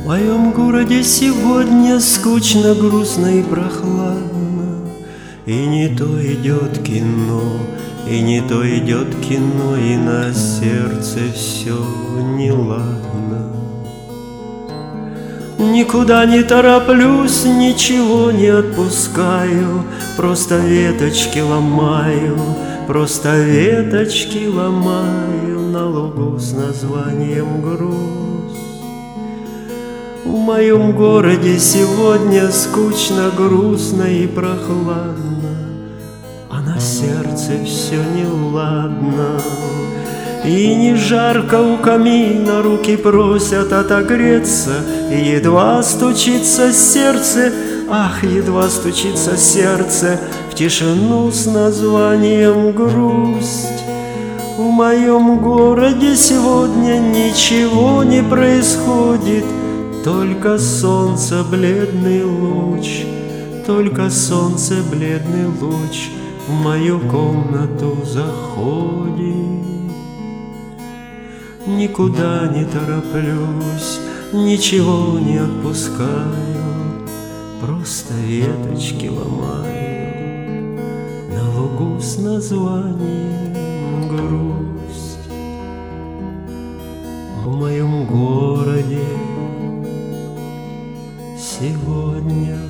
моем городе сегодня скучно, грустно и прохладно. И не то идет кино, и не то идет кино, и на сердце все неладно. Никуда не тороплюсь, ничего не отпускаю, просто веточки ломаю, просто веточки ломаю на лугу с названием грусть. В моем городе сегодня скучно, грустно и прохладно, а на сердце все неладно. И не жарко у камина, руки просят отогреться, и едва стучится сердце, ах, едва стучится сердце в тишину с названием грусть. В моем городе сегодня ничего не происходит, только солнце бледный луч, только солнце бледный луч в мою комнату заходит. Никуда не тороплюсь, ничего не отпускаю, просто веточки ломаю на лугу с названием грусть. В моем городе сегодня